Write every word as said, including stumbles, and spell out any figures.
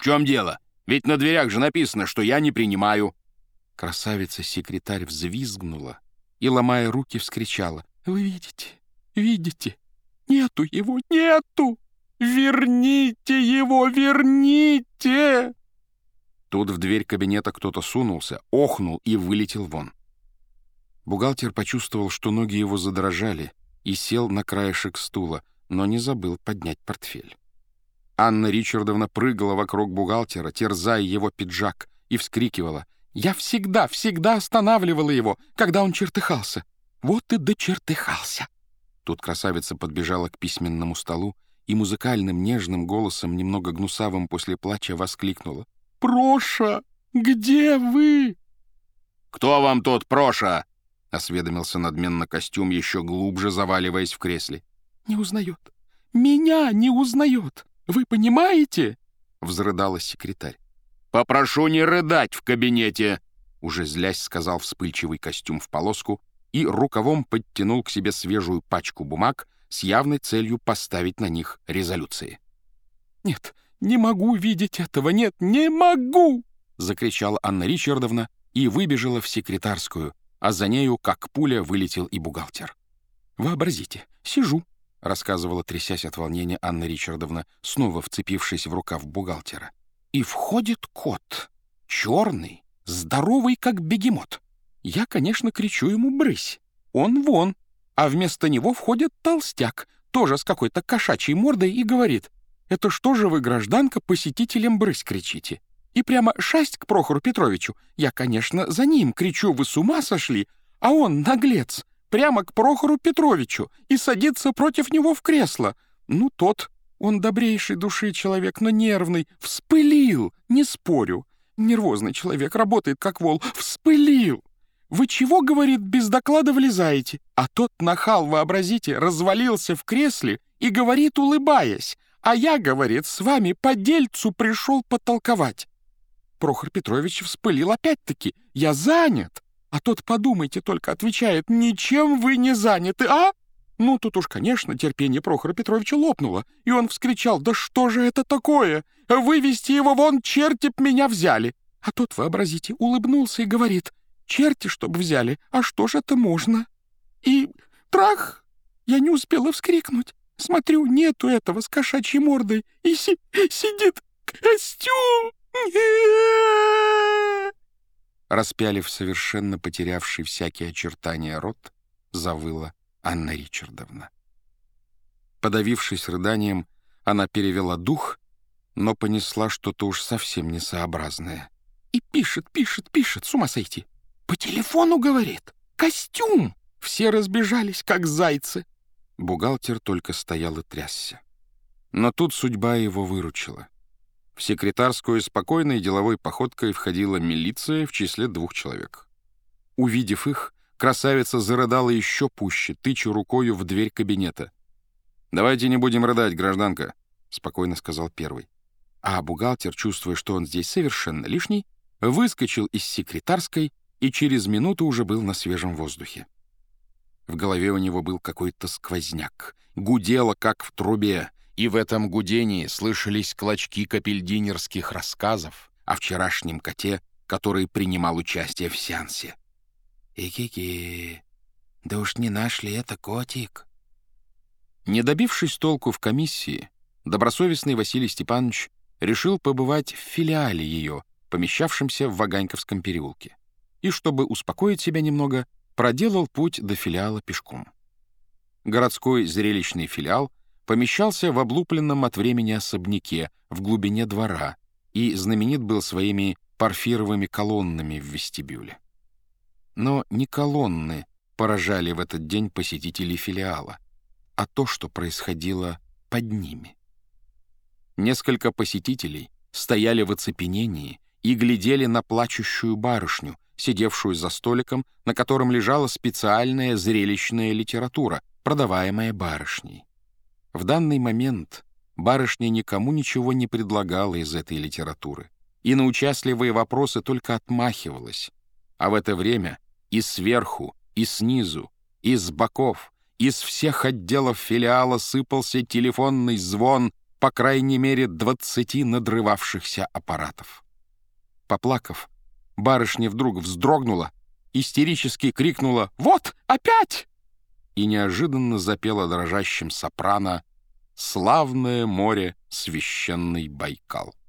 В чем дело? Ведь на дверях же написано, что я не принимаю». Красавица-секретарь взвизгнула и, ломая руки, вскричала: «Вы видите, видите? Нету его, нету! Верните его, верните!» Тут в дверь кабинета кто-то сунулся, охнул и вылетел вон. Бухгалтер почувствовал, что ноги его задрожали, и сел на краешек стула, но не забыл поднять портфель. Анна Ричардовна прыгала вокруг бухгалтера, терзая его пиджак, и вскрикивала: «Я всегда, всегда останавливала его, когда он чертыхался. Вот и дочертыхался!» Тут красавица подбежала к письменному столу и музыкальным нежным голосом, немного гнусавым после плача, воскликнула: «Проша, где вы?» «Кто вам тут, Проша?» — осведомился надменно костюм, еще глубже заваливаясь в кресле. «Не узнает. Меня не узнает. Вы понимаете?» — взрыдалась секретарь. «Попрошу не рыдать в кабинете!» — уже злясь сказал вспыльчивый костюм в полоску и рукавом подтянул к себе свежую пачку бумаг с явной целью поставить на них резолюции. «Нет, не могу видеть этого, нет, не могу!» — закричала Анна Ричардовна и выбежала в секретарскую, а за нею, как пуля, вылетел и бухгалтер. «Вообразите, сижу», — рассказывала, трясясь от волнения, Анна Ричардовна, снова вцепившись в рукав бухгалтера. «И входит кот, черный, здоровый, как бегемот. Я, конечно, кричу ему: брысь, он вон, а вместо него входит толстяк, тоже с какой-то кошачьей мордой, и говорит: это что же вы, гражданка, посетителям брысь кричите? И прямо шасть к Прохору Петровичу. Я, конечно, за ним кричу: вы с ума сошли? А он, наглец, прямо к Прохору Петровичу и садится против него в кресло. Ну, тот, он добрейшей души человек, но нервный, вспылил, не спорю. Нервозный человек, работает как вол, вспылил. Вы чего, говорит, без доклада влезаете? А тот нахал, вообразите, развалился в кресле и говорит, улыбаясь: а я, говорит, с вами по дельцу пришел потолковать. Прохор Петрович вспылил опять-таки: я занят. А тот, подумайте только, отвечает: ничем вы не заняты, а? Ну, тут уж, конечно, терпение Прохора Петровича лопнуло, и он вскричал: да что же это такое? Вывести его вон, черти б меня взяли. А тот, вообразите, улыбнулся и говорит: черти, чтоб взяли, а что ж это можно? И трах! Я не успела вскрикнуть. Смотрю, нету этого с кошачьей мордой, и си сидит костюм. Распялив совершенно потерявший всякие очертания рот, завыла Анна Ричардовна. Подавившись рыданием, она перевела дух, но понесла что-то уж совсем несообразное. И пишет, пишет, пишет, с ума сойти. По телефону говорит: костюм! Все разбежались, как зайцы. Бухгалтер только стоял и трясся. Но тут судьба его выручила. В секретарскую спокойной деловой походкой входила милиция в числе двух человек. Увидев их, красавица зарыдала еще пуще, тыча рукою в дверь кабинета. «Давайте не будем рыдать, гражданка», — спокойно сказал первый. А бухгалтер, чувствуя, что он здесь совершенно лишний, выскочил из секретарской и через минуту уже был на свежем воздухе. В голове у него был какой-то сквозняк, гудело, как в трубе, и в этом гудении слышались клочки капельдинерских рассказов о вчерашнем коте, который принимал участие в сеансе. «Ики-ки, да уж не наш ли это котик?» Не добившись толку в комиссии, добросовестный Василий Степанович решил побывать в филиале ее, помещавшемся в Ваганьковском переулке, и, чтобы успокоить себя немного, проделал путь до филиала пешком. Городской зрелищный филиал помещался в облупленном от времени особняке в глубине двора и знаменит был своими порфировыми колоннами в вестибюле. Но не колонны поражали в этот день посетителей филиала, а то, что происходило под ними. Несколько посетителей стояли в оцепенении и глядели на плачущую барышню, сидевшую за столиком, на котором лежала специальная зрелищная литература, продаваемая барышней. В данный момент барышня никому ничего не предлагала из этой литературы и на участливые вопросы только отмахивалась, а в это время и сверху, и снизу, и с боков, из всех отделов филиала сыпался телефонный звон по крайней мере, двадцати надрывавшихся аппаратов. Поплакав, барышня вдруг вздрогнула, истерически крикнула «Вот, опять!» и неожиданно запела дрожащим сопрано «Славное море, священный Байкал».